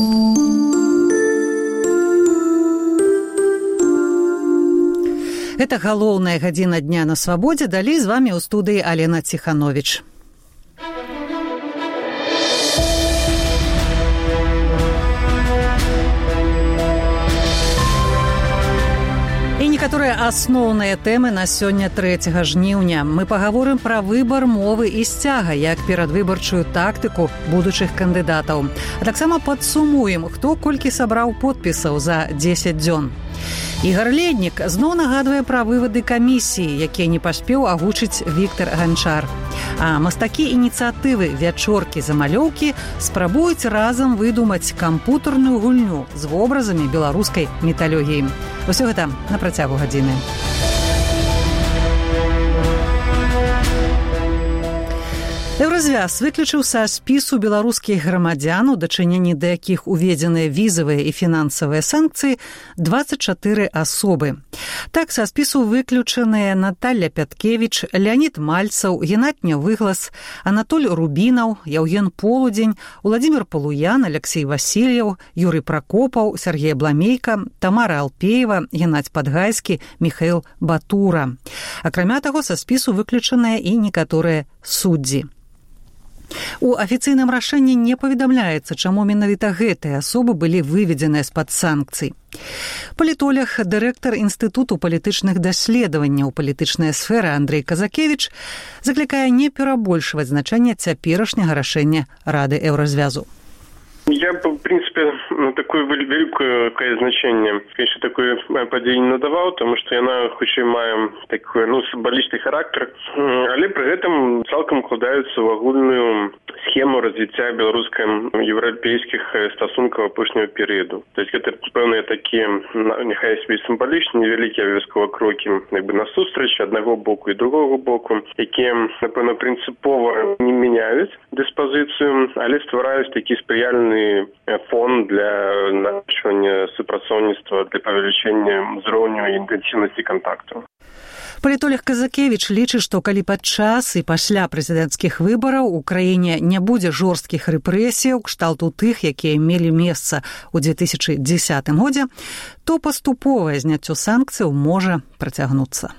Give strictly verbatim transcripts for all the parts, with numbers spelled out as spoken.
Это галоўная гадзіна дня на свабодзе. Далей з вамі ў студыі Алена Ціхановіч. І некаторыя асноўныя тэмы на сёння трэцяга жніўня. Мы пагаворым пра выбар мовы і сцяга, як перадвыбарчую тактыку будучых кандыдатаў. А таксама падсумуем, хто колькі сабраў подпісаў за дзесяць дзён. Ігар Леднік зноў нагадвае пра вывады камісіі, якія не паспеў агучыць Віктар Ганчар. А мастакі ініцыятывы «Вячоркі-замалёўкі» спрабуюць разам выдумаць кампутарную гульню з вобразамі беларускай міталогіі. Усё гэта на працягу гадзіны. Еўразвяз выключыў са спісу беларускіх грамадзян, у дачыненні да якіх уведзеныя візавыя і фінансавыя санкцыі, дваццаць чатыры асобы. Так, са спісу выключаныя Наталья Пяткевіч, Леонид Мальцаў, Геннадь Выглас, Анатоль Рубінаў, Яўген Полудзень, Уладзімир Палуян, Алексей Васильев, Юрий Прокопаў, Сергей Бламейка, Тамара Алпеева, Геннадь Падгайскі, Михаил Батура. Акрамя таго, са спісу выключаныя і некаторыя суддзі. У афіцыйным рашэнні не паведамляецца, чаму менавіта гэтыя асобы былі выведзеныя з-пад санкцый. Палітолог, дырэктар Інстытуту палітычных даследаванняў палітычнай сферы Андрей Казакевіч заклікае не перабольшваць значэнне цяперашняга рашэння Рады Еўразвязу. Я бы, в принципе, такое великое значение, конечно, такое падзеі не надаваў, тому што яна хоць і мае такой, ну, сімвалічны характар, але пры гэтым цалкам укладаецца ў агульную схему развіцця беларуска-еўрапейскіх стасункаў апошняга перыяду. То есть гэта пэўныя такія, няхай сабе сімвалічныя, невялікія абавязкова крокі як бы насустрач аднаго боку і другога боку, якія, напэўна, прынцыпова не мяняюць дыспазіцыю, але ствараюць такі спрыяльны фон для наращивания супрацоўніцтва, для павелічэння ўзроўню і інтэнсіўнасці кантакту. Палітолог Казакевіч лічыць, што калі падчас і пасля прэзідэнцкіх выбараў у краіне не будзе жорсткіх рэпрэсіяў кшталту тых, якія мелі месца ў дзве тысячы дзесятым годзе, то паступовае зняццё санкцыяў можа працягнуцца.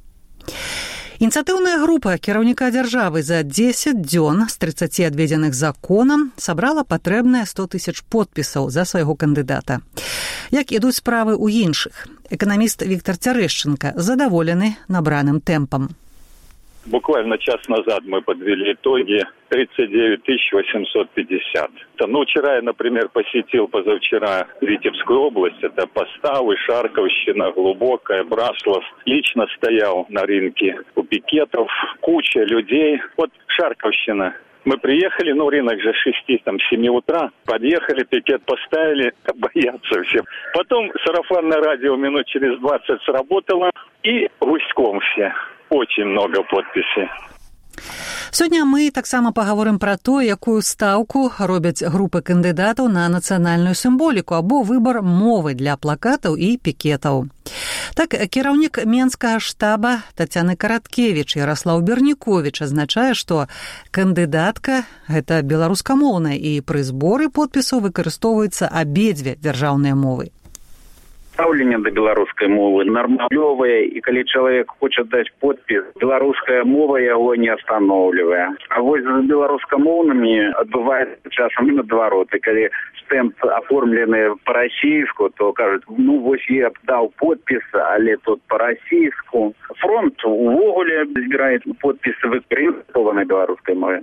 Ініцыятыўная група кіраўніка дзяржавы за дзесяць дзён з трыццаці адведзеных законам сабрала патрэбныя сто тысяч подпісаў за свайго кандыдата. Як ідуць справы ў іншых? Эканаміст Віктор Цярэшченка задаволены набраным тэмпам. Буквально час назад мы подвели итоги тридцать девять тысяч восемьсот пятьдесят. Ну, вчера я, например, посетил позавчера Витебскую область. Это Поставы, Шарковщина, Глубокая, Браслов. Лично стоял на рынке у пикетов. Куча людей. Вот Шарковщина. Мы приехали, ну, рынок же с шести, там, семи утра. Подъехали, пикет поставили, боятся все. Потом сарафанное радио минут через двадцать сработало. И гуськом все. Очень много подпісей. Сёння мы таксама пагаворым пра то, якую стаўку робяць групы кандыдатаў на нацыянальную сімволіку або выбар мовы для плакатаў і пікетаў. Так, кіраўнік Менскага штаба Тацяны Караткевіч Ярослаў Берніковіч азначае, што кандыдатка – гэта беларускамоўная, і пры зборы подпісаў выкарыстоўваюцца абедзве дзяржаўныя мовы. Стаўленне да беларускай мовы нармалёвае, і калі чалавек хоча даць подпіс, беларуская мова яго не астаноўлівае. А вось з беларускамоўнымі адбываецца часам і наадварот. І калі стэмп аформлены па-расійску, то кажуць, ну вось я даў подпіс, але тут па-расійску. Фронт увогуле збірае подпісы выкарыстоўвае на беларускай мове.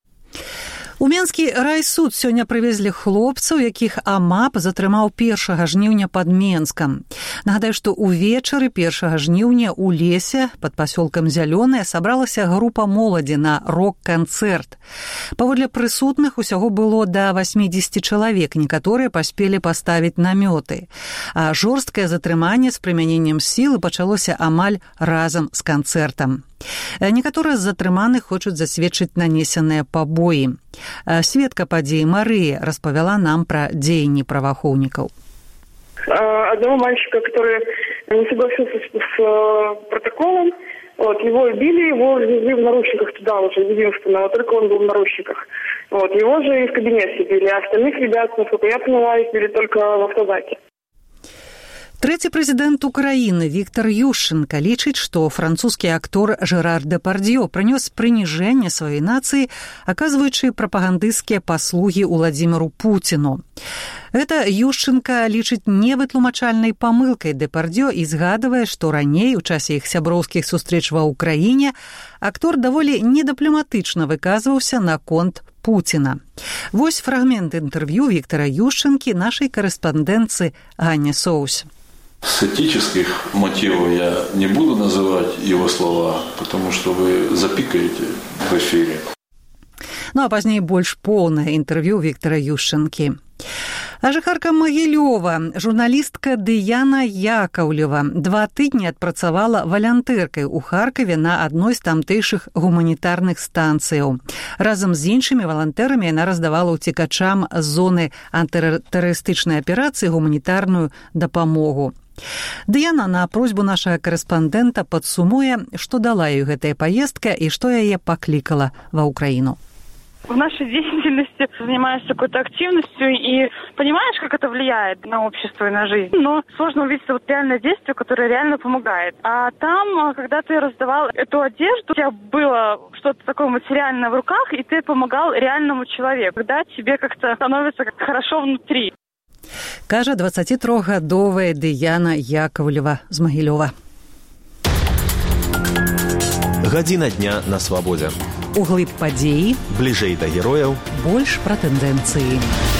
У Менскі райсуд сёння прывезлі хлопцаў, якіх АМАП затрымаў першага жніўня пад Менскам. Нагадаю, што ўвечары першага жніўня ў лесе пад пасёлкам Зялёнае сабралася група моладзі на рок-канцэрт. Паводле прысутных усяго было да васьмідзесяці чалавек, некаторыя паспелі паставіць намёты. А жорсткае затрыманне з прымяненнем сілы пачалося амаль разам з канцэртам. Некаторыя з затрыманых хочуць засведчыць нанесеныя пабоі. Сведка падзеі Марыя распавяла нам пра дзеянні праваахоўнікаў. Одного мальчика, который не согласился с, с протоколом. Вот, его убили, его везли в наручниках туда уже, единственного, только он был в наручниках. Вот, его же и в кабинете били, а остальных ребят, насколько я поняла, их били только в автозаке. Трэці прэзідэнт Украіны Віктор Ющенка лічыць, што французскі актор Жерар Дэпардьё прынёс прыніжэнне сваёй нацыі, аказваючы прапагандысцкія паслугі Уладзіміру Пуціну. Гэта Ющенка лічыць невытлумачальнай памылкай Дэпардьё і згадвае, што раней, у часе іх сяброўскіх сустрэч ва ўкраіне, актор даволі недыпламатычна выказваўся наконт Пуціна. Вось фрагмент інтэрв'ю Віктора Ющенкі нашай корэспандэнтцы Ганне Соус. С этических мотивов я не буду называть его слова, потому что вы запикаете в эфире. Ну а пазней больш поўнае інтэрв'ю Віктора Ющенкі. А жыхарка Магілёва, журналістка Дыяна Якаўлева, два тыдні адпрацавала валянтэркай у Харкаве на адной з тамтэйшых гуманітарных станцыяў. Разам з іншымі валантэрамі яна раздавала ўцекачам з зоны антытэрарыстычнай аперацыі гуманітарную дапамогу. Дыяна на просьбу нашага корэспандэнта падсумуе, што дала ёй гэтая паездка і што яе паклікала ва Ўкраіну. В нашей деятельности занимаешься какой-то активностью и понимаешь, как это влияет на общество и на жизнь. Но сложно увидеть вот реальное действие, которое реально помогает. А там, когда ты раздавал эту одежду, у тебя было что-то такое материальное в руках, и ты помогал реальному человеку. Когда тебе как-то становится как хорошо внутри. Кажа дваццацітрохгадовая Дыяна Якаўлева з Магілёва. Гадзіна дня на свабодзе. Углыб падзеі, бліжэй да герояў, больш пра тэндэнцыі.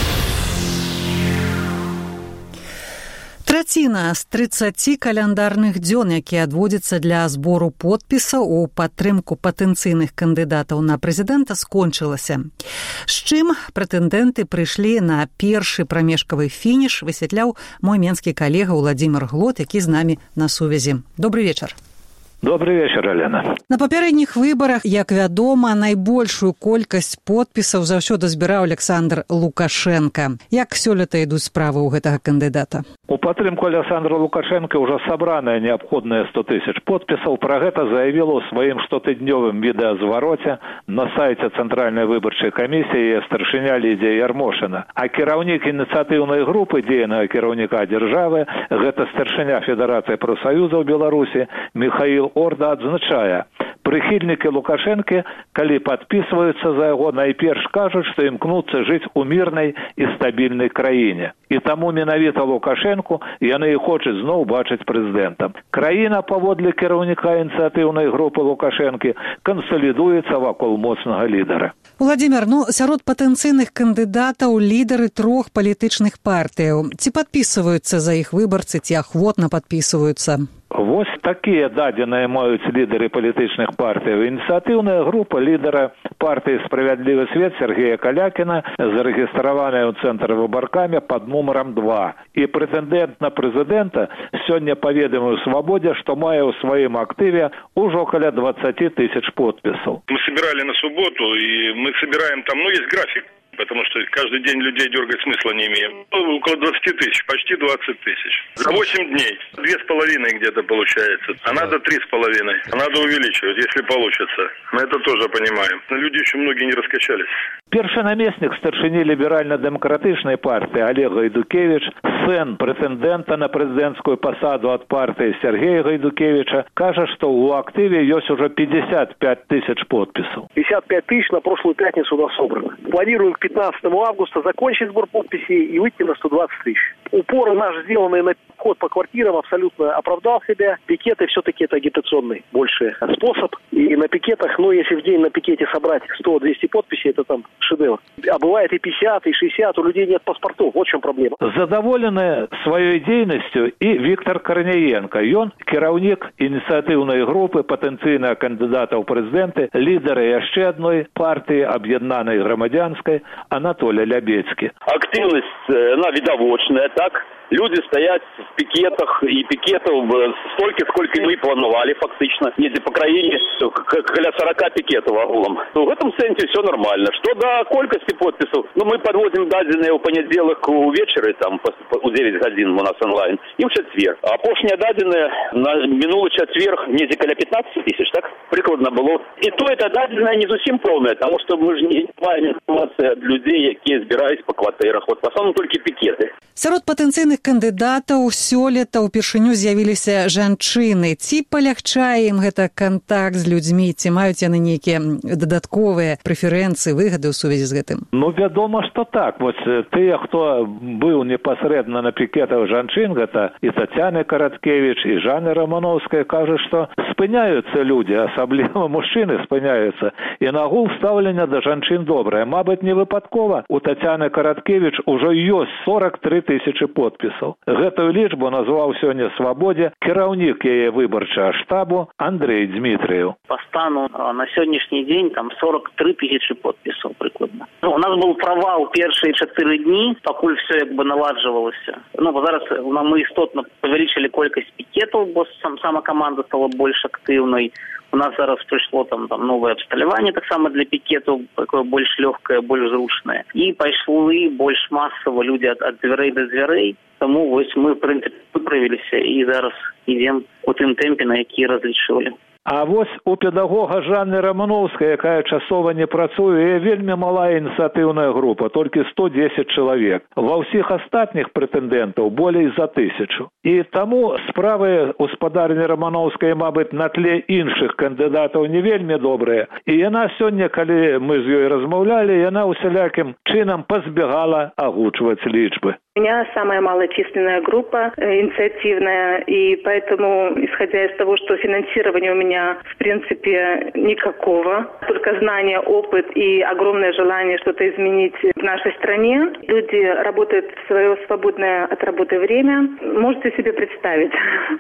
Траціна з трыццаці каляндарных дзён, якія адводзяцца для збору подпісаў у падтрымку патэнцыйных кандыдатаў на прэзідэнта, скончылася. З чым прэтэндэнты прыйшлі на першы прамежкавы фініш, высвятляў мой менскі калега Уладзімір Глот, які з намі на сувязі. Добрый вечар. Добрый вечар, Алена. На папярэдніх выбарах, як вядома, найбольшую колькасць подпісаў заўсёды збіраў Александр Лукашенко. Як сёлета ідуць справы ў гэтага кандыдата? У падтрымку Александра Лукашенко ўжо сабраная неабходныя сто тысяч подпісаў. Пра гэта заявіла ў сваім штотыднёвым відэазвароце на сайце Цэнтральнай выбарчай камісіі старшыня Лідія Ярмошына. А кіраўнік ініцыятыўнай групы дзейнага кіраўніка дзяржавы, гэта старшыня Федэрацыі прафсаюзаў Беларусі Михаил Орда адзначае, прыхільнікі Лукашэнкі, калі падпісваюцца за яго, найперш кажуць, што імкнуцца жыць у мірнай і стабільнай краіне. І таму менавіта Лукашэнку яны і хочуць зноў бачыць прэзідэнтам. Краіна, паводле кіраўніка ініцыятыўнай групы Лукашэнкі, кансалідуецца вакол моцнага лідара. Владимир, ну, сярод патэнцыйных кандыдатаў лідары трох палітычных партыяў. Ці падпісваюцца за іх выбарцы, ці ахвотна падпісваюцца? Вось такія дадзеныя маюць лідары палітычных партыяў. Ініцыятыўная група лідара партыі «Справядлівы свет» Сергея Калякіна зарэгістраваная ў цэнтры выбаркамі пад нумарам два. І прэтэндэнт на прэзідэнта сёння паведаміў «Свабодзе», што мае ў сваім актыве ўжо каля двадцать тысяч подпісаў. Мы собирали на субботу, и мы собираем там, ну, есть график. Потому что каждый день людей дергать смысла не имеем. Около двадцать тысяч, почти двадцать тысяч. За восемь дней. Две с половиной где-то получается. А надо три с половиной. А надо увеличивать, если получится. Мы это тоже понимаем. Но люди еще многие не раскачались. Першы намеснік старшыні ліберальна-дэмакратычнай партыі Олег Гайдукевич, сын прэтэндэнта на прэзідэнцкую пасаду ад партыі Сергея Гайдукевича, кажа, што ў актыве ёсць уже пятьдесят пять тысяч подписов. пятьдесят пять тысяч на прошлую пятницу у нас собрано. Планируем к пятнадцатому августа закончить сбор подписей и выйти на сто двадцать тысяч. Упор наш, сделанный на ход по квартирам, абсолютно оправдал себя. Пикеты все-таки это агитационный больше способ. И на пикетах, ну, если в день на пикете собрать сто-двести подписей, это там шедевр. А бывает и пятьдесят, и шестьдесят, у людей нет паспортов. Вот в чем проблема. Задоволены сваёй дзейнасцю і Віктор Карняенко. Ён кіраўнік ініцыятыўнай групы патэнцыйнага кандыдата ў прэзідэнты, лідара яшчэ адной партыі аб'яднанай грамадзянскай Анатолий Лябецкі. Активность, она видовочная, так? Люди стоят в пикетах, и пикетов столько, сколько мы планировали фактично. Если по краине, около сорока пикетов огулом. В этом сенсе все нормально. Что до колькости подписов, ну мы подводим дадзенные в понеделок у вечера, там, у девять гадзін у нас онлайн, і ў чацвер. Апошнія дадзеныя на мінулы чацверг недзе каля пятнадцать тысяч, так? Прыкладна было. І то это дадзеная не зусім поўная, таму што мы ж не маем інфармацыі ад людзей, якія збіраюць па кватэрах. Вот, в основном толькі пікеты. Сярод патэнцыйных кандыдатаў сёлета ўпершыню з'явіліся жанчыны. Ці палягчае ім гэта кантакт з людзьмі, ці маюць яны нейкія дадатковыя прэферэнцыі, выгады ў сувязі з гэтым? Ну, вядома, што так. Вось тыя, хто быў непасрэдна на пікетах жанчын, гэта і Тацяна Караткевіч, і Жанна Рамановская, кажа, што спыняюцца людзі, асабліва мужчыны спыняюцца. І нагул стаўлення да жанчын добрае. Мабыць, не выпадкова. У Тацяны Караткевіч ужо ёсць сорок тры тысячы подпісаў. Гэтую лічбу назваў сёння «Свабодзе» кіраўнік яе выбарчага штабу Андрей Дмитрыев. По стану на сегодняшний день там сорок три тысячи подписов прикладно. Ну, у нас был провал первые четыре дни, покуль все как бы наладживалось. Ну, зараз мы істотно увеличили колькость пикетов, бо сам, сама команда стала больше активной. У нас зараз пришло там, там новое обсталявание, так само для пикетов, такое больше легкое, больше зручное. И пошли больше массово люди от, от дверей до дверей. Тому ось мы, в принципе, выправились и зараз идем у тем темпе, на які разлічили. А вось у педагога Жанны Рамановскай, якая часова не працуе, вельмі малая ініцыятыўная група, толькі сто дзесяць чалавек. Ва ўсіх астатніх прэтэндэнтаў болей за тысячу. І таму справы гаспадарні Рамановскай, мабыць, на тле іншых кандыдатаў не вельмі добрыя. І яна сёння, калі мы з ёй размаўлялі, яна усялякім чынам пазбегала агучваць лічбы. У меня самая малочисленная группа, инициативная, и поэтому, исходя из того, что финансирование у меня, в принципе, никакого, только знания, опыт и огромное желание что-то изменить в нашей стране, люди работают в свое свободное от работы время, можете себе представить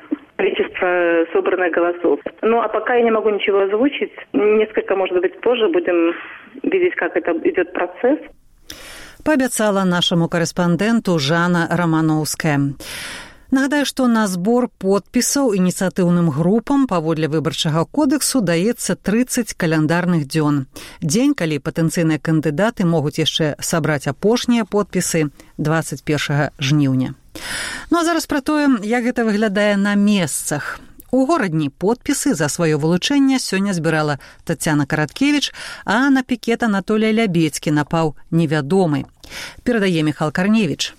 количество собранных голосов. Ну, а пока я не могу ничего озвучить, несколько, может быть, позже будем видеть, как это идет процесс. Паабяцала нашаму карэспандэнту Жанна Рамановская. Нагадаю, што на збор подпісаў ініцыятыўным групам паводле выбарчага кодэксу даецца трыццаць каляндарных дзён. Дзень, калі патэнцыйныя кандыдаты могуць яшчэ сабраць апошнія подпісы дваццаць першага жніўня. Ну а зараз пра тое, як гэта выглядае на месцах. У горадні подпісы за сваё вылучэнне сёння збірала Тацяна Караткевіч, а на пікет Анатолія Лябедзькі напаў невядомы. Перадае Міхал Карневіч.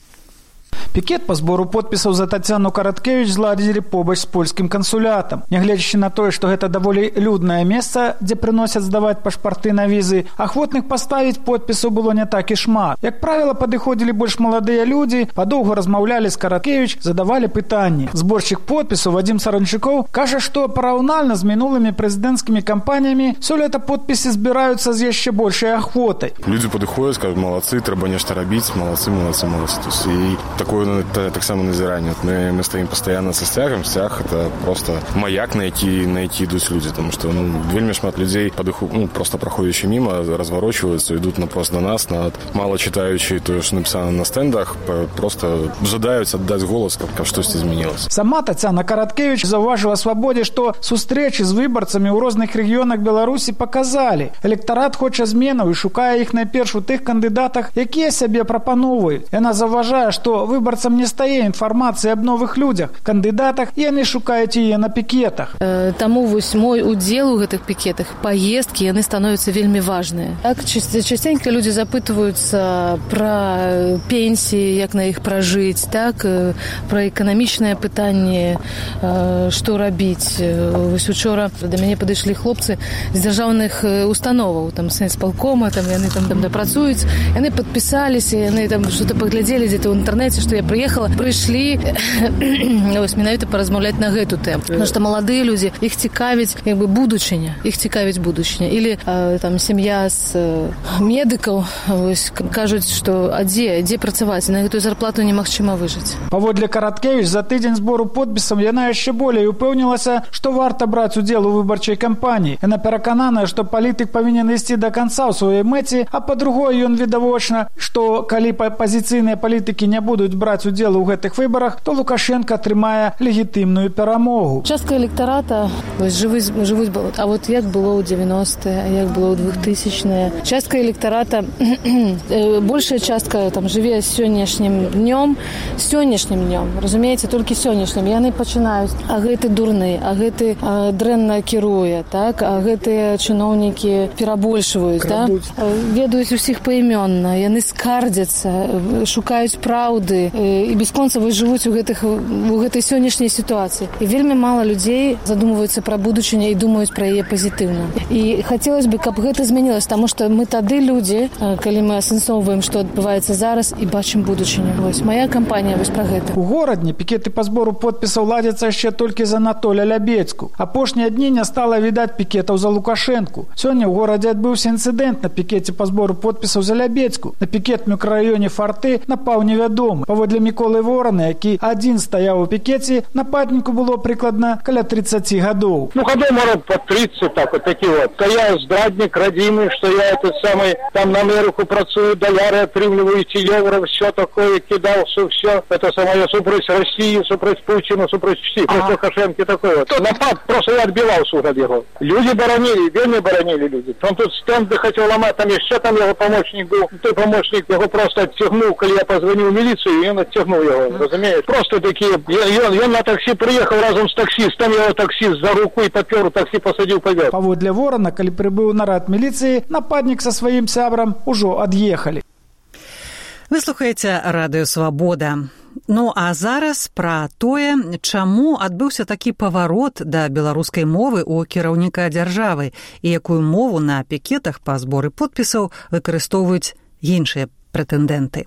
Пікет па збору подпісаў за Тацяну Караткевіч зладзілі побач з польскім кансулятам. Нягледзячы на тое, што гэта даволі люднае месца, дзе прыносяць здаваць пашпарты на візы, ахвотных паставіць подпісаў было не так і шмат. Як правіла, падыходзілі больш маладыя людзі, падоўгу размаўлялі з Караткевіч, задавалі пытанні. Зборшчык подпісаў Вадзім Саранчукоў кажа, што параўнальна з мінулымі прэзідэнцкімі кампаніямі сёлета подпісы збіраюцца з яшчэ большай ахвотай. Людзі падыходзяць, кажуць, малацы, трэба нешта рабіць, малацы, малацы, малацы. І такое это так само назирание. Мы, мы стоим постоянно со стягом. Стяг – это просто маяк, на які, на які идут люди. Потому что ну, вельми шмат людей, подыху, ну, просто проходящие мимо, разворачиваются, идут напрост до нас, на мало читающие то, что написано на стендах, просто жадаюць отдать голос, как что-то изменилось. Сама Тацяна Караткевіч заўважыла Свабодзе, што сустрэчы з выбарцамі ў розных рэгіёнах Беларусі паказалі. Электарат хоча зменаў і шукае іх найперш у тых кандыдатах, якія сябе прапаноўваюць. Яна заўважае, што выбарцам не стае інфармацыі аб новых людзях, кандыдатах, і яны шукаюць яе на пікетах. Э, таму вось мой удзел у гэтых пікетах, паездкі, яны становяцца вельмі важныя. Так, частенька людзі запытваюцца пра пенсіі, як на іх пражыць, так, пра эканамічнае пытанне, э, што рабіць. Вось учора да мяне падышлі хлопцы з дзяржаўных установаў, там, сэнспалкома, там, яны там, там працуюць, яны падпісаліся, яны там што-то паглядзелі дзе-то ў інтэрнэце, што я прыехала, прыйшлі ось менавіта паразмаўляць на гэту тэму. Потому што маладыя людзі, іх цікавіць як бы будучыня, іх цікавіць будучыня. Или э, там сям'я з э, медыкаў ось кажуць, што а дзе, дзе працаваць, на гэтую зарплату немагчыма выжыць. Паводле Караткевіч, за тыдзень збору подпісаў яна яшчэ болей упэўнілася, што варта браць удзел у выбарчай кампаніі. Яна перакананая, што палітык павінен ісці да канца ў сваёй мэце, а па-другое, ён відавочна, што калі пазіцыйныя палітыкі не будуць браць браць удзел у гэтых выбарах, то Лукашенко атрымае легітымную перамогу. Частка электарата вось жывуць, жывуць было. А вот як было ў девяностыя, а як было ў двухтысячныя. Частка электарата, большая частка там жыве сённяшнім днём, сённяшнім днём, разумееце, толькі сённяшнім. Яны пачынаюць, а гэты дурны, а гэты а, дрэнна кіруе, так, а гэтыя чыноўнікі перабольшваюць, да? Ведаюць усіх паімённа, яны скардзяцца, шукаюць праўды і бясконцава жывуць у гэтых у гэтай сённяшняй сітуацыі. І вельмі мала людзей задумваюцца пра будучыню і думаюць пра яе пазітыўна. І хацелось бы, каб гэта змянілася, таму што мы тады людзі, калі мы асэнсоўваем, што адбываецца зараз і бачым будучыню. Вось мая кампанія вось пра гэта. У горадні пікеты па збору подпісаў ладзяцца яшчэ толькі за Анатоля Лябецку. Апошнія дні не стала відаць пікетаў за Лукашэнку. Сёння ў горадзе адбыўся інцыдэнт на пікеце па збору подпісаў за Лябецку. На пікет в мікрараёне Фарты напаў невядомы. Паводле Міколы Ворана, які адзін стаяў у пікеце, нападніку было прыкладна каля тридцати гадоў. Ну, гадоў, может, по тридцать, так вот такі вот. То я здрадник родимый, что я этот самый, там на Америку працую, доллары отрывливаю, эти евро, все такое, кидал, все, все. Это самое, супроть России, супроть Путина, супроть всех, против Лукашенко такой вот. Напад, просто я отбивался от его. Люди боронили, вельми боронили люди. Он тут стенды хотел ломать, там еще там его помощник был. Той помощник его просто оттягнул, когда я позвонил в милицию, и он оттягнул его, разумеете. Просто такие, я, он, он на такси приехал разом с таксистом, я его таксист за руку и попер, такси посадил, повез. Паводле Ворана, калі прыбыў нарад міліцыі, нападнік са сваім сябрам ужо ад'ехалі. Вы слухаеце радыё «Свабода». Ну, а зараз пра тое, чаму адбыўся такі паварот да беларускай мовы ў кіраўніка дзяржавы і якую мову на пікетах па зборы подпісаў выкарыстоўваюць іншыя прэтэндэнты.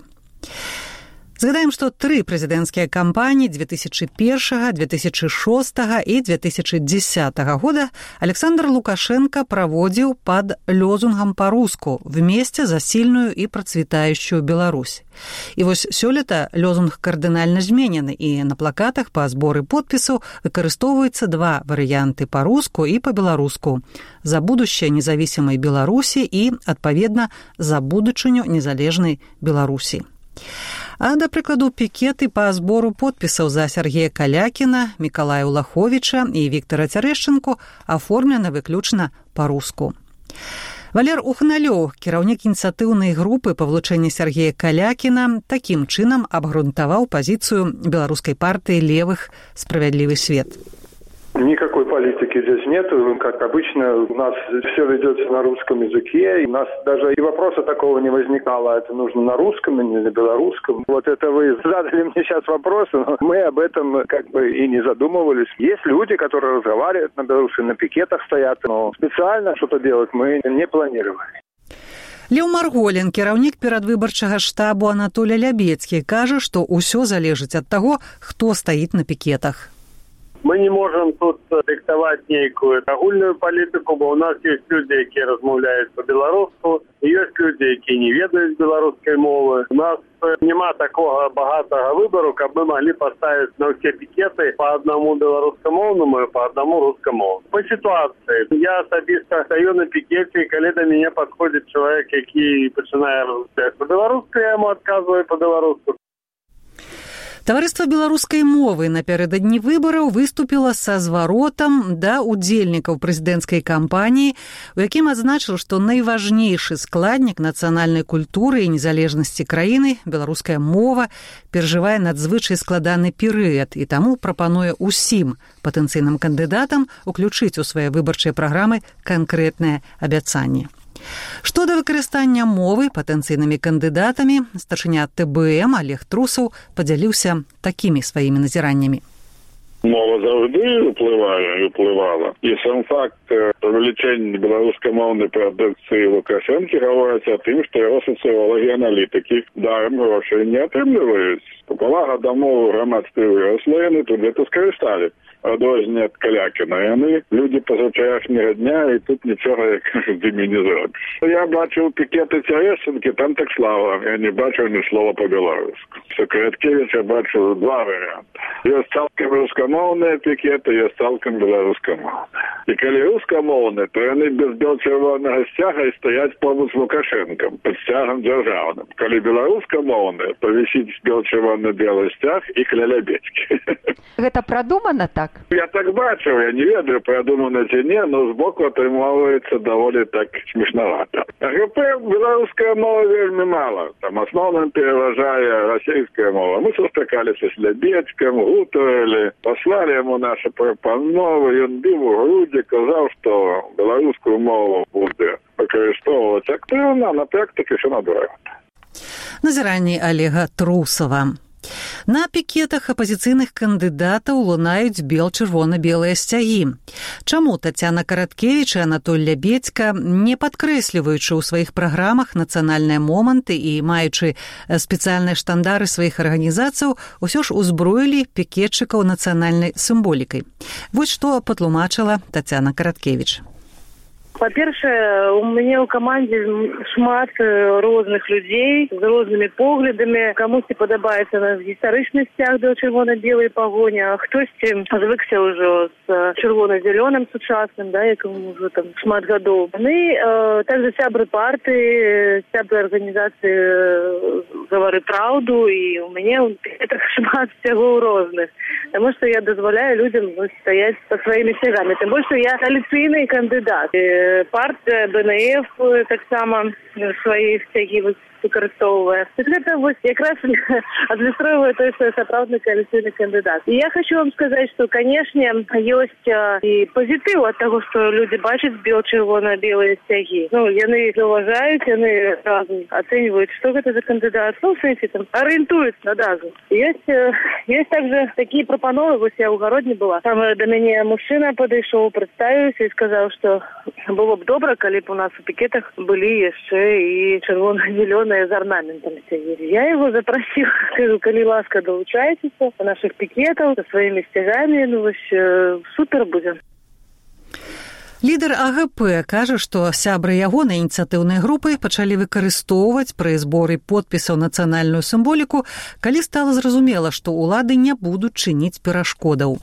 Згадаем, што тры прэзідэнцкія кампаніі две тысячи первого, две тысячи шестого і две тысячи десятого года Александр Лукашенко праводзіў пад лозунгам па-руску «Вместе за сильную и процветающую Беларусь». І вось сёлета лозунг кардынальна зменены, і на плакатах па зборы подпісаў выкарыстоўваюцца два варыянты па-руску і па-беларуску «За будущее независимой Беларусі» і, адпаведна, «За будучыню незалежнай Беларусі». А, да прыкладу, пікеты па збору подпісаў за Сергея Калякіна, Мікалая Улаховіча і Віктара Цярэшчынку аформлены выключна па-руску. Валер Ухналёў, кіраўнік ініцыятыўнай групы па вылучэнні Сергея Калякіна, такім чынам абгрунтаваў пазіцыю беларускай партыі левых «Справядлівы свет». Никакой политики здесь нет. Как обычно, у нас все ведется на русском языке. У нас даже и вопроса такого не возникало. Это нужно на русском или на белорусском. Вот это вы задали мне сейчас вопросы, но мы об этом как бы и не задумывались. Есть люди, которые разговаривают на белорусском, на пикетах стоят, но специально что-то делать мы не планировали. Леў Марголін, кіраўнік перадвыбарчага штабу Анатоля Лябецкі, кажа, што ўсё залежыць ад таго, хто стаіць на пікетах. Мы не можем тут диктовать некую агульную политику, бо у нас есть люди, які размовляют по-белоруску, и есть люди, які не ведают белорусской мовы. У нас нема такого багатого выбору, как мы могли поставить на все пикеты по одному белорусскомовному и по одному русскомовному. По ситуации. Я особисто стою на пикете, и когда до меня подходит человек, який починає розмовляти по-белорусски, я ему отказываю по-белоруску. Таварыства беларускай мовы напярэдадні выбараў выступіла са зваротам да удзельнікаў прэзідэнцкай кампаніі, у якім адзначыў, што найважнейшы складнік нацыянальнай культуры і незалежнасці краіны, беларуская мова, перажывае надзвычай складаны перыяд і таму прапануе ўсім патэнцыйным кандыдатам уключыць у свае выбарчыя праграмы канкрэтныя абяцанні. Што да выкарыстання мовы патэнцыйнымі кандыдатамі, старшыня тэ бэ эм Олег Трусаў падзяліўся такімі сваімі назіраннямі. Мова завжди впливає і впливала. І сам факт увеличення белорусскомовної продукції Лукашенки говориться тим, що його соціологи, аналітики даром грошей не отримують. Повага до мови в громадстві виросли, і тут це скористали. Одрознення від Калякіна. І вони люди позавчорашнього дня, і тут нічого, як кажуть, зимі не зробиш. Я бачив пікети Цярэшчынкі, там так слава. Я не бачив ні слова по-білоруську. Короткевича бачив два варіанти. Є ставки в русскому рускамоўныя пікеты ёсць цалкам беларускамоўныя. І калі рускамоўныя, то яны без бел-чырвонага сцяга і стаяць побач з Лукашэнкам, пад сцягам дзяржаўным. Калі беларускамоўныя, то вісіць бел-чырвона-белы сцяг і каля бецькі. Гэта прадумана так? Я так бачыў, я не ведаю, прадумана ці не, но збоку атрымоўваецца даволі так смешнавата. АГП беларуская мова вельмі мала. Там асноўным пераважае расійская мова. Мы сустракаліся з Лябецкам, гутарылі, паслалі яму нашы прапановы, ён біў у грудзі, казаў, што беларускую мову будзе выкарыстоўваць актыўна, на практыцы ўсё наадварот. Назіранні Олега Трусова. На пікетах апазіцыйных кандыдатаў лунаюць бел-чырвона-белыя сцягі. Чаму Тацяна Караткевіч і Анатоль Лябедзька, не падкрэсліваючы ў сваіх праграмах нацыянальныя моманты і маючы спецыяльныя штандары сваіх арганізацыяў, усё ж узброілі пікетчыкаў нацыянальнай сімволікай? Вось што патлумачыла Тацяна Караткевіч. Па-першае, у мяне ў камандзе шмат розных людзей з рознымі поглядамі. Камусьці падабаецца наш гістарычны сцяг да чырвона-белай пагоні, а хтосьці звыкся ўжо з чырвона-зялёным сучасным, да, якому ўжо там шмат гадоў. Мы э, также сябры партыі, сябры арганізацыі «Гавары праўду», і у мяне гэта шмат сцягоў розных. Таму што я дазваляю людзям стаяць са сваімі сцягамі. Тым больш, што я коаліцыйны кандыдат. Партыя бэ эн эф таксама свае сцягі выкарыстоўвае. Гэта вось якраз адлюстроўвае той, што я сапраўдны коаліцыйны кандыдат. І я хочу вам сказаць, што, канешне, ёсць і пазітыў ад таго, што людзі бачаць бел-чырвона-белыя сцягі. Ну, яны заўважаюць, яны адразу ацэньваюць, што гэта за кандыдат. Ну, в сэнсе, там, арыентуюць адразу. Ёсць, ёсць также такія прапановы, вось я ў гародні была. Там да мяне мужчына падышоў, прадставіўся і сказаў, што было б добра, калі б у нас у пікетах былі яшчэ і чырвона-зялёныя з арнаментам сцягі. Я его запросил, скажу, калі ласка, долучайтеся до наших пикетов, со своими стягами, ну, вось, супер будем. Лідар АГП кажа, што сябры ягонай ініцыятыўнай групы пачалі выкарыстоўваць пры зборы подпісаў нацыянальную сімволіку, калі стала зразумела, што ўлады не будуць чыніць перашкодаў.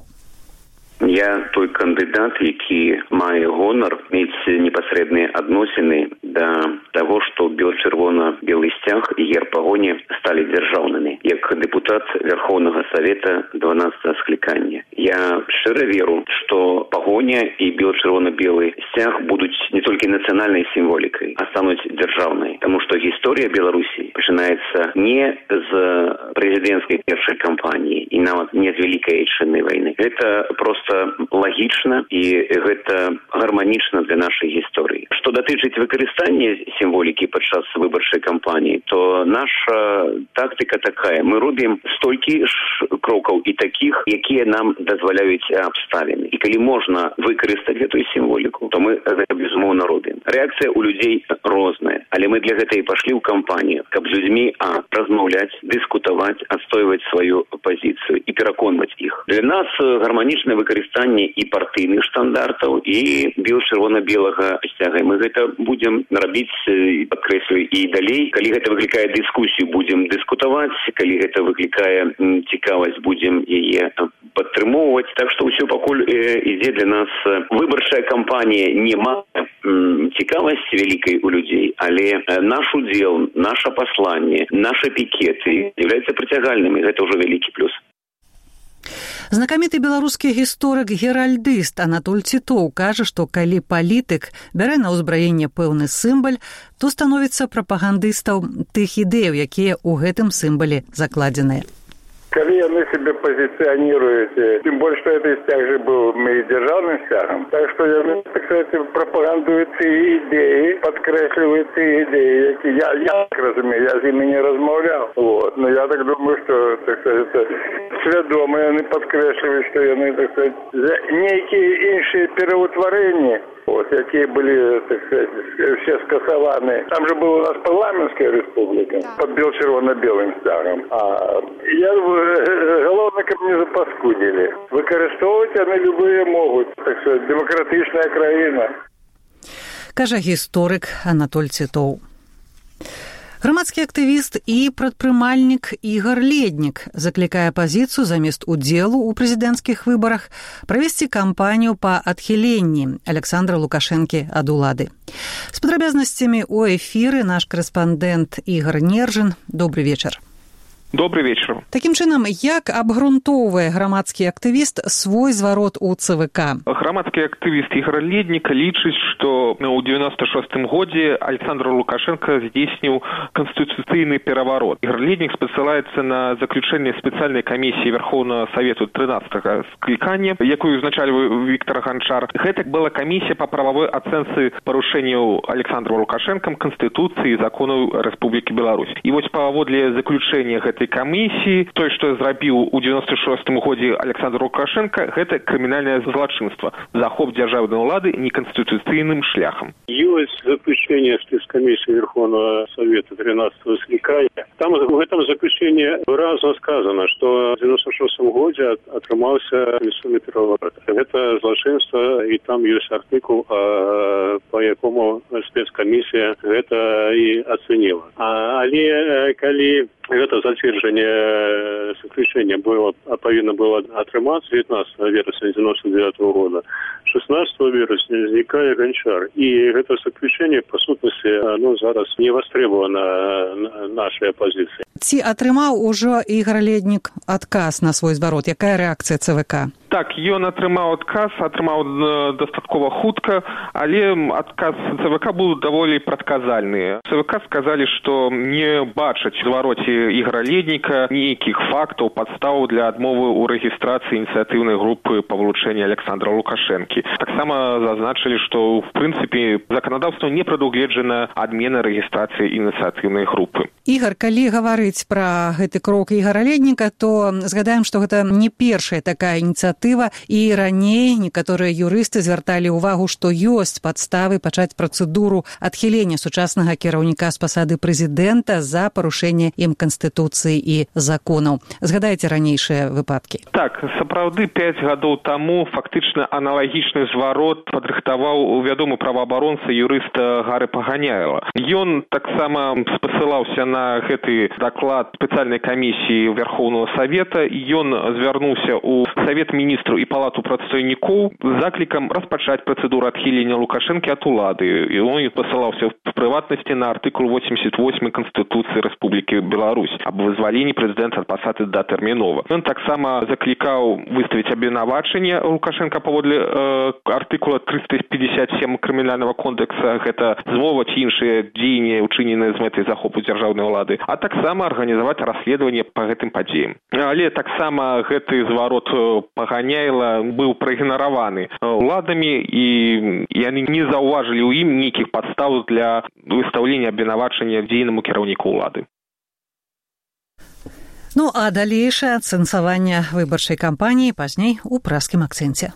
Я той кандыдат, які мае гонар мець непасрэдныя адносіны да таго, што бел-чырвона-белы сцяг і герб пагоні сталі дзяржаўнымі, як дэпутат Верховнага Савета дванаццатага склікання. Я шчыра веру, што пагоня і бел-чырвона-белы сцяг будуць не толькі нацыянальнай сімволікай, а стануць дзяржаўнай, таму што гісторыя Беларусі пачынаецца не з прэзідэнцкай першай кампаніі і нават не з вялікай айчыннай вайны. Гэта проста лагічна і гэта гарманічна для нашай гісторыі. Што датычыць выкарыстання сімволікі падчас выбарчай кампаніі, то наша тактыка такая. Мы робім столькі ж крокаў і такіх, якія нам дазваляюць абставіны. І калі можна выкарыстаць гэтую сімволіку, то мы гэта безумоўна робім. Рэакцыя ў людзей розная, але мы для гэта і пашлі ў кампанію, каб з людзьмі а размаўляць, дыскутаваць, адстойваць сваю пазіцыю і пераконваць іх. Для нас гарманічнае выкарыстанне і партыйных штандартаў і бел-чырвона-белага сцяга. Мы гэта будзем рабіць, падкрэслюю, і далей. Калі гэта выклікае дыскусію, будзем дыскутаваць. Калі гэта выклікае цікавасць, будзем яе падтрымоўваць. Так што ўсё пакуль ідзе для нас. Выбарчая кампанія не мае цікавасці вялікай у людзей, але наш удзел, наша пасланне, нашы пікеты з'яўляюцца прыцягальнымі. Гэта ўжо вялікі плюс. Знакаміты беларускі гісторык-геральдыст Анатоль Цітоў кажа, што калі палітык бярэ на ўзбраенне пэўны сімбаль, то становіцца прапагандыстаў тых ідэяў, якія ў гэтым сімбале закладзеныя. Калі яны себе позиционируют, тем более, что этот стяг же был державным стягом, так что яны, так сказать, пропагандуют ці идеи, подкресливают ці идеи, які я, я так разумею, я з ними не размовлял. Вот. Но я так думаю, что, так сказать, свядомо яны подкресливают, что яны, так сказать, некие іншие переутворения, вот, якія были, так сказать, все скасованы. Там же была у нас парламентская республика под бел-чырвона-белым стягом. А я головне, каб не запаскудили. Выкарыстоўваць яны любые могуць. Так сказать, демократичная краіна. Кажа гісторык Анатоль Цітоў. Грамадскі актывіст і прадпрымальнік Ігар Леднік заклікае апазіцыю замест удзелу ў прэзідэнцкіх выбарах правесці кампанію па адхіленні Александра Лукашэнкі ад улады. З падрабязнасцямі ў эфіры наш корэспандэнт Ігар Нержин. Добрый вечар. Добрый вечер. Таким чынам, як абгрунтоўвае грамадскі актывіст свой зварот у ЦВК? Грамадскі актывіст Ігар Леднік лічыць, што ў девяносто шостым годзе Александр Лукашенко здзейсніў канстытуцыйны пераварот. Ігар Леднік спасылаецца на заключэнне спецыяльнай камісіі Верховнага Савету трынаццатага склікання, якую узначальваў Віктор Ганчар. Гэта была камісія па прававой ацэнцы парушэнняў Александром Лукашэнкам Канстытуцыі і законаў Рэспублікі Беларусь. І вось паводле заключэння гэтай камісіі, той, што зрабіў у девяносто шостым годзе Александр Лукашенко, гэта крымінальнае злачынства, захоп дзяржаўнай улады неканстытуцыйным шляхам. Ёсць заключение спецкомиссии Верховного Совета тринадцатого скликания. Там в этом заключении выразно сказано, что в девяносто шостом году отрымался конституционный переворот. Это злочинство, и там есть артикул, по якому спецкомиссия это и оценила. А але, коли это затверджение заключения было, повинно было отрыматься девятнадцатого вересня девяносто девятого года. шестнадцатого вересня возникает Гончар. И это заключение, по сутности, оно зараз не востребовано нашей оппозицией. Ці атрымаў ужо Ігар Леднік адказ на свой зварот? Якая рэакцыя ЦВК? Так, ён атрымаў адказ, атрымаў дастаткова хутка, але адказ ЦВК быў даволі прадказальны. ЦВК сказалі, што не бачаць у звароце Ігара Ледніка ніякіх фактаў, падстаў для адмовы ў рэгістрацыі ініцыятыўнай групы па вылучэнні Александра Лукашэнкі. Таксама зазначылі, што в прынцыпе заканадаўства не прадугледжана адмена рэгістрацыі ініцыятыўнай групы. Ігар, калі гаварыць пра гэты крок Ігара Ледніка, то згадаем, што гэта не першая такая ініцыятыва, і раней некаторыя юрысты звярталі ўвагу, што ёсць падставы пачаць працэдуру адхілення сучаснага кіраўніка з пасады прэзідэнта за парушэнне ім канстытуцыі і законаў. Згадайце ранейшыя выпадкі. Так, сапраўды пяць гадоў таму фактычна аналагічны зварот падрыхтаваў вядомы праваабаронца юрыста Гары Паганяева. Ён таксама спасылаўся на гэты даклад спецыяльнай камісіі Верховного Совета, і ён звярнуўся ў Савет міністраў і палату прадстаўнікоў з заклікам распачаць працэдуру адхілення Лукашэнкі ад улады. І он пасылаўся в прыватнасці на артыкул восемьдесят восемь Канстытуцыі Рэспублікі Беларусь аб вызваленні прэзідэнта ад пасады датэрмінова. Ён таксама заклікаў выставіць абвінавачанне Лукашэнка паводле э, артыкула триста пятьдесят семь крымінальнага кодекса, гэта змова ці іншыя дзеянні, учыненыя з мэтай захопу дзяржаўнай улады, а таксама арганізаваць расследаванне па гэтым падзеям. Але таксама гэты зварот Паганяйла быў праігнараваны уладамі, і яны не заўважылі ў ім нейкіх падстаў для выстаўлення абвінавачання дзейнаму кіраўніку улады. Ну, а далейшае ацэнсаванне выбарчай кампаніі пазней у праскім акцэнце.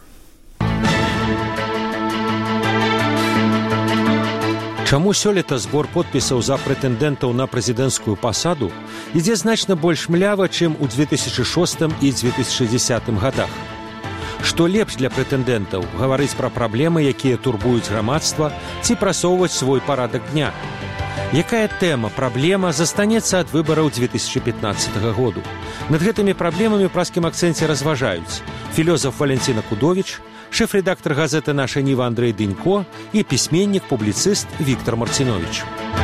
Чаму сёлета збор подпісаў за прэтэндэнтаў на прэзідэнцкую пасаду ідзе значна больш млява, чым у две тысячи шостым і две тысячи дзесятым годах? Што лепш для прэтэндэнтаў – гаварыць пра праблемы, якія турбуюць грамадства, ці прасоўваць свой парадак дня? Якая тэма, праблема застанецца ад выбараў две тысячи пятнадцатага году? Над гэтымі праблемамі ў праскім акцэнце разважаюць філёзаф Валентина Кудовіч, шэф-рэдактор газеты «Наша Ніва» Андрей Дынько і пісьменнік, публіцыст Віктор Марцінович.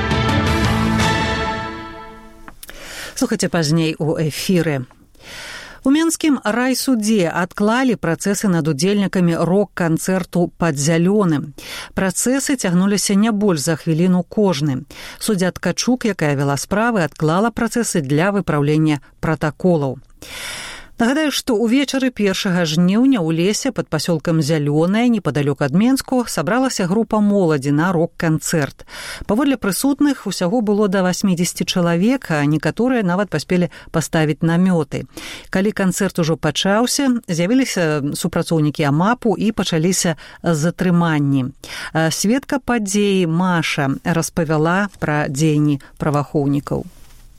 Слухайце пазней у эфіры. У Менскім райсудзе адклалі працэсы над удзельнікамі рок-канцэрту «Пад зялёным». Працэсы цягнуліся не больш за хвіліну кожны. Суддзя Ткачук, якая вела справы, адклала працэсы для выпраўлення пратаколаў. Нагадаю, што ўвечары першага жніўня ў лесе пад пасёлкам Зялёнае, непадалёк ад Менску, сабралася група моладзі на рок-канцэрт. Паводле прысутных усяго было да восьмидесяти чалавек, а некаторыя нават паспелі паставіць намёты. Калі канцэрт ужо пачаўся, з'явіліся супрацоўнікі АМАПу і пачаліся затрыманні. Сведка падзеі Маша распавяла пра дзеянні праваахоўнікаў.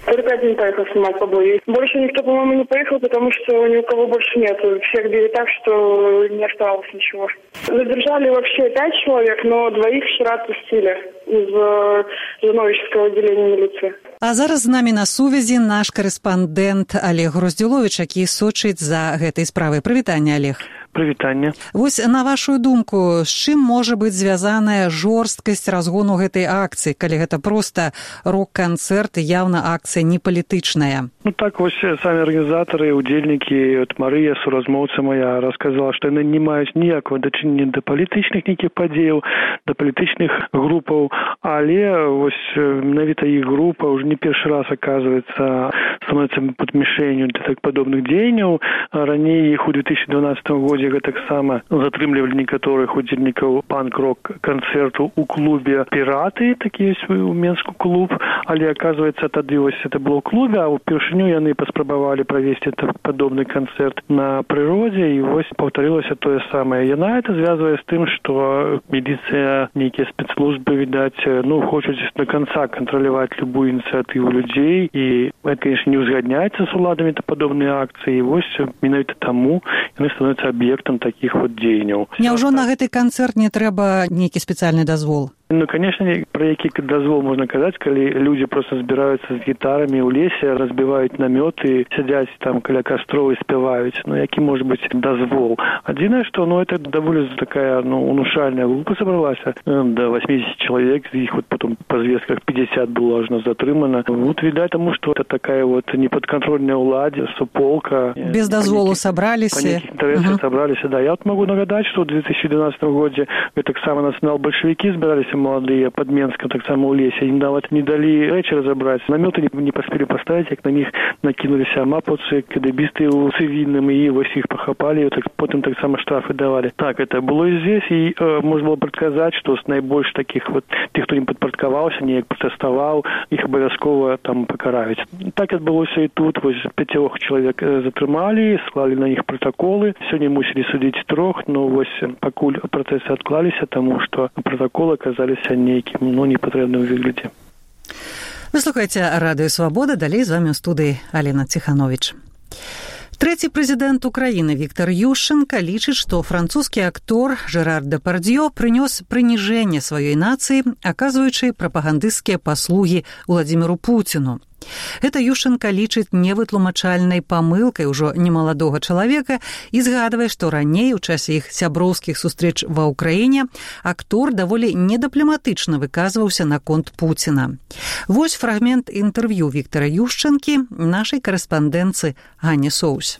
Только один поехал снимать побои. Больше никто, по-моему, не поехал, потому что ни у кого больше нет. Всех били так, что не осталось ничего. Задержали вообще пять человек, но двоих вчера отпустили из Жановического отделения милиции. А зараз з намі на сувязі наш карэспандэнт Олег Груздзіловіч, які сочыць за гэтай справай. Прывітанне, Олег. Прывітанне. Вось, на вашу думку, з чым можа быць звязаная жорсткасць разгону гэтай акцыі, калі гэта проста рок-канцэрт і яўна акцыя не палітычная? Ну так, вось самі арганізатары, удзельнікі, от Марыя, суразмоўца моя, расказала, што яны не маюць ніякага дачынення да палітычных нейкіх падзеяў, да палітычных групаў, але вось менавіта іх група ўжо не першы раз, оказывается, становіцца пад мішэнню для так падобных дзеянняў. Раней іх у две тысячи дванадцатым годзе гэтаксама затрымлівалі некаторых удзельнікаў панк-рок канцэрту у клубе «Піраты», такі ёсць у Менску клуб, але, оказывается, тады вось это было ў клубе, а ўпершыню яны паспрабавалі правесці падобны канцэрт на прыродзе, і вось паўтарылася тое самае. Яна это звязвае з тым, што міліцыя, нейкія спецслужбы, відаць, ну, хочуць до конца кантраляваць любую ініцыятыву людзей, і это, конечно, не ўзгадняецца з уладамі та падобныя акцыі, і вось менавіта таму яны становяцца аб'ектам такіх вот дзеянняў. Няўжо на гэты канцэрт не трэба нейкі спецыяльны дазвол? Ну, конечно, про які дазвол можна казаць, калі людзі просто збіраюцца з гітарамі ў лесе, разбіваюць намёты, сядзяць там каля кастроў і спяваюць. Ну, які можа быць дазвол? Адзінае, што, ну, это даволі такая, ну, унушальная група собралася, до восемьдесят человек, з іх вот потом по звестках пятьдесят было ажно затрымана. Вот, видать, тому, что это такая вот неподконтрольная уладе, суполка. Без дазволу собрались. По неких интересах uh-huh. собрались, да. Я вот могу нагадать, что в две тысячи двенадцатом году так само национал-большевики собирались молодые под Менском, так само у лесе. Им нават не дали речи разобрать. Наметы не, не поспели поставить, как на них накинулись амапуцы, кадебисты у цивильным, и вось их похапали, и так, потом так само штрафы давали. Так, это было и здесь, и э, можно было предсказать, что с наибольш таких вот, тех, кто не подпорядковался, не протестовал, их обовязково там покарают. Так отбылося и тут. Вось пятёх человек затрымали, склали на них протоколы. Сегодня мусили судить трех, но вось пакуль процессы отклались, потому что протоколы оказались нейкім, ну, непатрэбным выглядзе. Вы слухаеце Радыё Свабода, далей з вамі ў студыі Алена Ціхановіч. Трэці прэзідэнт Украіны Віктор Ющенка лічыць, што французскі актор Жерар Дэпардьё прынёс прыніжэнне сваёй нацыі, аказваючы прапагандысцкія паслугі Владзіміру Пуціну. Гэта Ющенка лічыць невытлумачальнай памылкай ужо немаладога чалавека і згадвае, што раней у часе іх сяброўскіх сустрэч ва ўкраіне актор даволі недыпламатычна выказваўся наконт Пуціна. Вось фрагмент інтэрв'ю Віктора Ющенкі нашай карэспандэнцы Гані Соус.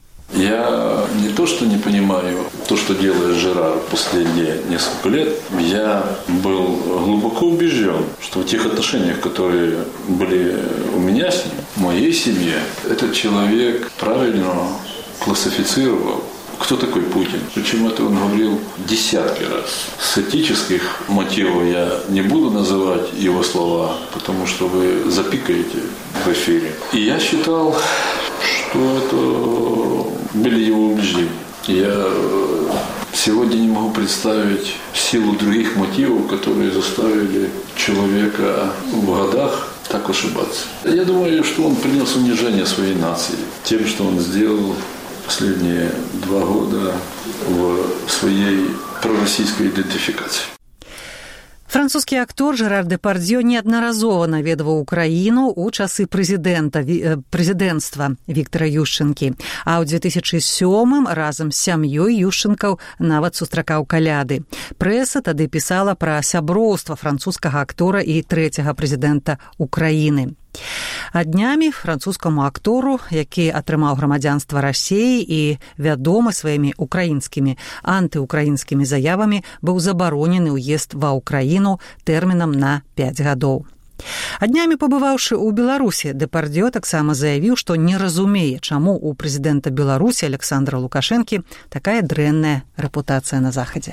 Я не то, что не понимаю то, что делает Жерар последние несколько лет. Я был глубоко убежден, что в тех отношениях, которые были у меня с ним, в моей семье, этот человек правильно классифицировал, кто такой Путин. Причем это он говорил десятки раз. С этических мотивов я не буду называть его слова, потому что вы запикаете в эфире. И я считал, что это были его убеждения. Я сегодня не могу представить силу других мотивов, которые заставили человека в годах так ошибаться. Я думаю, что он принес унижение своей нации тем, что он сделал последние два года в своей пророссийской идентификации. Французскі актор Жерар Дэпардьё неаднаразова наведваў Украіну ў часы прэзідэнта прэзідэнцтва Віктора Ющенкі, а ў две тысячи сёмым разам з сям'ёй Ющенкаў нават сустракаў каляды. Прэса тады пісала пра сяброўства французскага актора і трэцяга прэзідэнта Украіны. А днямі французскаму актору, які атрымаў грамадзянства Расіі і вядомы сваімі украінскімі антыукраінскімі заявамі, быў забаронены ўезд ва ўкраіну тэрмінам на пяць гадоў. А днямі пабываўшы ў Беларусі, Дэпардьё таксама заявіў, што не разумее, чаму у прэзідэнта Беларусі Александра Лукашэнкі такая дрэнная рэпутацыя на захадзе.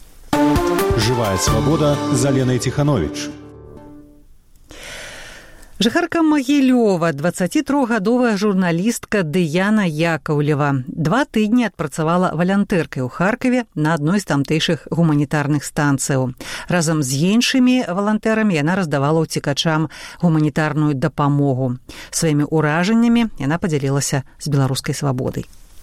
Жывая свабода з Аленай Ціхановіч. Жыхарка Магілёва, дваццацітрохгадовая журналістка Дыяна Яковлева, два тыдні адпрацавала валянтэркай у Харкаве на адной з тамтэйшых гуманітарных станцыяў. Разам з іншымі валантэрамі яна раздавала ўцекачам гуманітарную дапамогу. Сваімі ўражаннямі яна падзялілася з беларускай свабодай.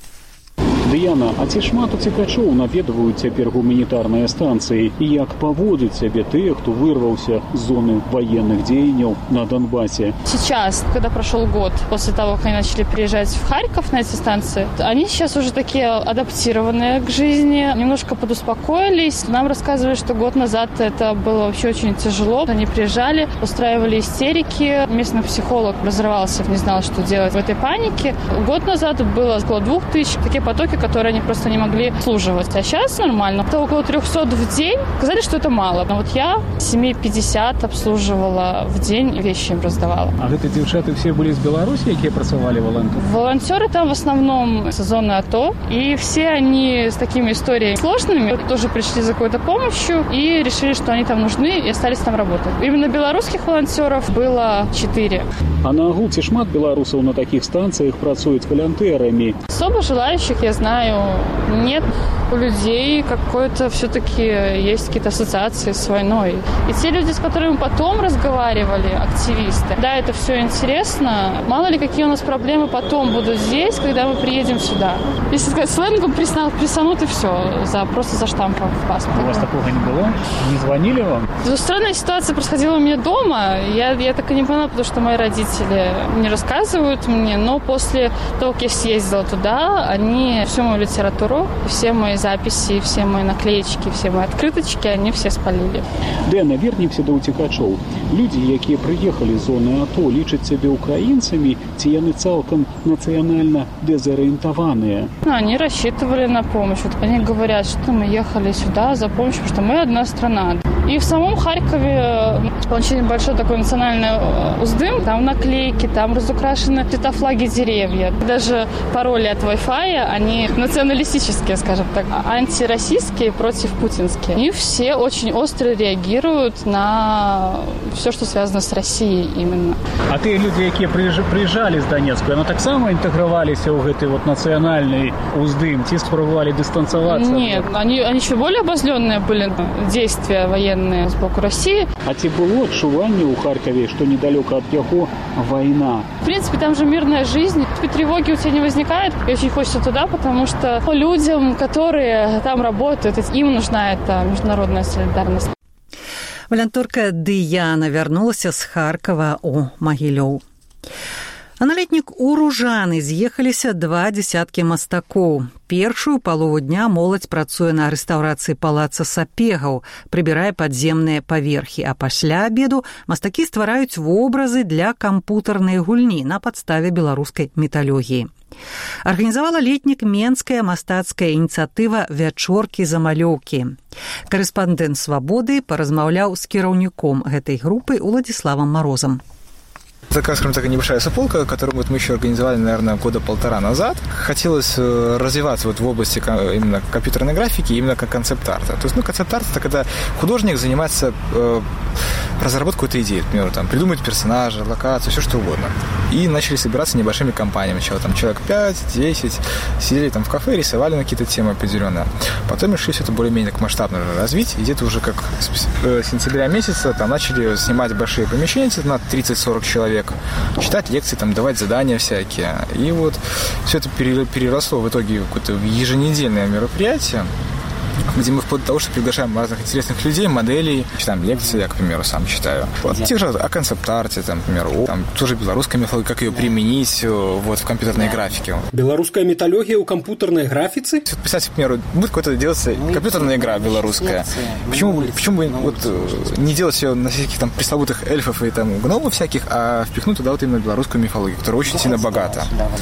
Дыяна, а ці шмат уцекачоў наведваюць цяпер гуманітарныя станцыі і як паводзяць сябе тыя, хто вырваўся з зоны военных дзеянняў на Донбассе? Сейчас, когда прошел год после того, как они начали приезжать в Харьков на эти станции, они сейчас уже такие адаптированные к жизни, немножко подуспокоились. Нам рассказывали, что год назад это было вообще очень тяжело. Они приезжали, устраивали истерики. Местный психолог разрывался, не знал, что делать в этой панике. Год назад было около двух тысяч, такие потоки, которые они просто не могли обслуживать. А сейчас нормально. Это около трехсот в день. Сказали, что это мало. Но вот я семь пятьдесят обслуживала в день, вещи им раздавала. А эти девчата все были из Беларуси, которые працевали волонтеры? Волонтеры там в основном с зоны АТО. И все они с такими историями сложными тоже пришли за какой-то помощью и решили, что они там нужны, и остались там работать. Именно белорусских волонтеров было четыре. А на агул ці шмат беларусаў на таких станциях працуюць волонтерами? Особо желающих, я знаю, нет. У людей какой-то все-таки есть какие-то ассоциации с войной. И те люди, с которыми потом разговаривали, активисты, да, это все интересно. Мало ли, какие у нас проблемы потом будут здесь, когда мы приедем сюда. Если сказать сленгом, присанут и все, за, просто за штампом в паспорте. У вас такого не было? Не звонили вам? Странная ситуация происходила у меня дома. Я, я так и не поняла, потому что мои родители не рассказывают мне, но после того, как я съездила туда, они всю мою литературу, все мои записи, все мои наклеечки, все мои открыточки, они все спалили. Дэна, вернемся до утекачоў. Люди, якія приехали з зоны АТО, лічаць себе украинцами, ці яны цалкам национально дезориентованные? Ну, они рассчитывали на помощь. Вот они говорят, что мы ехали сюда за помощью, потому что мы одна страна. И в самом Харькове очень большой такой национальный уздым. Там наклейки, там разукрашены цветофлаги деревья. Даже пароли от Wi-Fi, они националистические, скажем так, антироссийские против путинские. И все очень остро реагируют на все, что связано с Россией именно. А те люди, які приезжали з Донецка, они так само интегрировались в этой вот национальный уздым, те спробовали дистанцироваться? Нет, они, они еще более обозленные были действия военные с боку России. А те было отчувание у Харькове, что недалеко от яго война? В принципе, там же мирная жизнь. Тревоги у тебя не возникает. И очень хочется туда, потому что людям, которые там работают, им нужна эта международная солидарность. Валянторка Дыяна вярнулася з Харкова у Магілёў. А на летнік у Ружаны з'ехаліся два дзесяткі мастакоў. Першую палову дня моладзь працуе на рэстаўрацыі палаца Сапегаў, прыбірае падземныя паверхі, а пасля абеду мастакі ствараюць вобразы для кампутарнай гульні на падставе беларускай міталогіі. Арганізавала летнік менская мастацкая ініцыятыва «Вячоркі-замалёўкі». Карэспандэнт «Свабоды» паразмаўляў з кіраўніком гэтай групы Уладзіславам Марозам. Такая, скажем так, небольшая сополка, которую вот мы еще организовали, наверное, года полтора назад. Хотелось развиваться вот в области именно компьютерной графики, именно как концепт-арта. То есть, ну, концепт-арт – это когда художник занимается э, разработкой какой-то идеи, например, там, придумать персонажа, локацию, все что угодно. И начали собираться небольшими компаниями. Сначала там человек пять-десять, сидели там в кафе, рисовали на какие-то темы определенные. Потом решили все это более-менее так масштабно развить. И где-то уже как с сентября месяца там начали снимать большие помещения на тридцать-сорок человек, читать лекции, там, давать задания всякие. И вот все это переросло в итоге в какое-то еженедельное мероприятие, где мы вплоть до того, что приглашаем разных интересных людей, моделей, читаем лекции, я, к примеру, сам читаю. Вот, те же о концепт-арте, там, например, о, там, тоже белорусская мифология, как ее применить вот, в компьютерной графике. Белорусская митология у компьютерной графицы? Представьте, к примеру, будет какая-то делаться компьютерная игра белорусская. Почему, почему бы вот, не делать ее на всяких там пресловутых эльфов и там гномов всяких, а впихнуть туда вот именно белорусскую мифологию, которая очень сильно богата.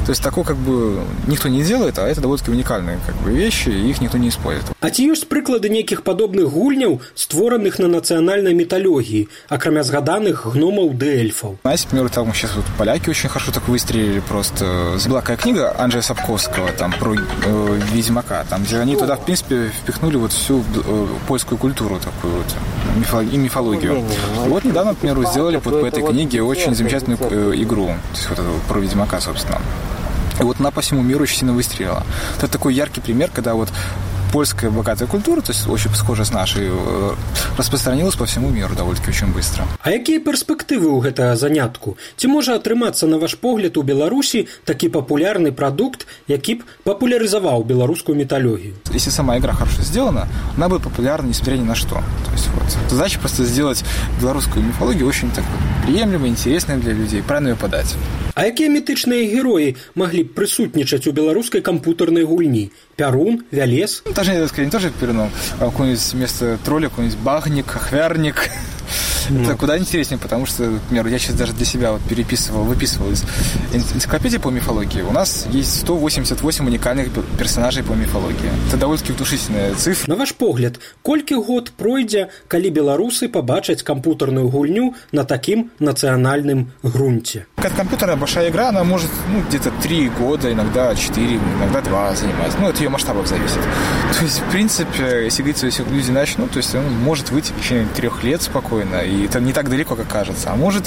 То есть такое как бы никто не делает, а это довольно-таки уникальные как бы вещи, и их никто не использует. А ці ёсць прыклады нейкіх падобных гульняў, створаных на нацыянальнай міталогіі, акрамя згаданых гномаў ды эльфаў? Знаете, например, там сейчас вот поляки очень хорошо так выстрелили просто. Была такая книга Анджея Сапковского там про э, Ведьмака, там, где они туда, в принципе, впихнули вот всю э, польскую культуру такую вот, мифологию, и мифологию. И вот недавно, например, сделали вот по этой книге очень замечательную э, игру, то есть вот эту, про Ведьмака, собственно. И вот она по всему миру очень сильно выстрелила. Это такой яркий пример, когда вот польская богатая культура, то есть очень схожа с нашей, распространилась по всему миру довольно-таки очень быстро. А якія перспектывы ў гэтага занятку? Ці можа атрымацца, на ваш погляд, у Беларусі такі папулярны прадукт, які б папулярызаваў беларускую міталогію? Если сама игра хорошо сделана, она будет популярна несмотря ни на что. То есть вот задача просто сделать белорусскую мифологию очень так вот приемлемой, интересной для людей, правильно ее подать. А якія мітычныя героі маглі б прысутнічаць у беларускай кампутарнай гульні? Пярун, Вялес? Ну, даже, я сказать, не тоже Перуном, а какой-нибудь вместо тролля какой-нибудь багник, охвярник. Mm. Это куда интереснее, потому что, например, я сейчас даже для себя вот переписывал, выписывал из энциклопедии по мифологии. У нас есть сто восемьдесят восемь уникальных персонажей по мифологии. Это довольно-таки внушительная цифра. На ваш погляд, колькі год пройдзе, калі беларусы побачаць кампутарную гульню на таким национальном грунте? Как компьютерная большая игра, она может ну, где-то три года, иногда четыре, иногда два занимать. Ну, от ее масштабов зависит. То есть, в принципе, если говорить, если люди начнут, то есть он может выйти в течение трех лет спокойно. И это не так далеко, как кажется. А может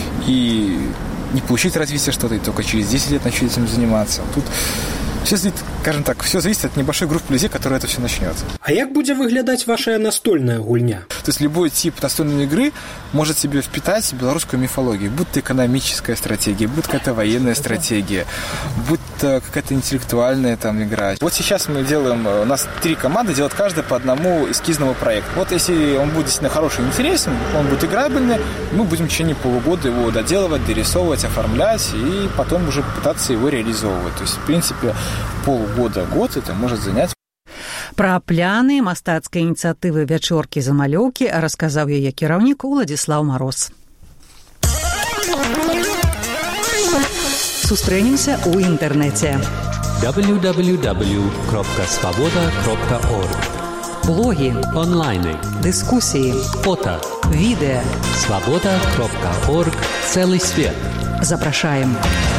и не получить развитие что-то, и только через десять лет начать этим заниматься. Тут все, скажем так, все зависит от небольшой группы людей, которая это все начнет. А як будзе выглядаць ваша настольная гульня? То есть любой тип настольной игры может себе впитать белорусскую мифологию. Будь то экономическая стратегия, будь то какая-то военная стратегия, будь то какая-то интеллектуальная там игра. Вот сейчас мы делаем, у нас три команды делают каждая по одному эскизному проекту. Вот если он будет действительно хороший и интересен, он будет играбельный, мы будем в течение полугода его доделывать, дорисовывать, оформлять и потом уже пытаться его реализовывать. То есть, в принципе, полгода, год это может занять. Пра пляны мастацкай ініцыятывы вячоркі замалёўкі расказаў яе кіраўнік Уладзіслаў Мароз. Сустрэнемся ў інтэрнэце. дабл ю дабл ю дабл ю крапка свабода крапка орг. Блогі, онлайны, дыскусіі, фото, відэа. свабода крапка орг. Целый свет. Запрашаем.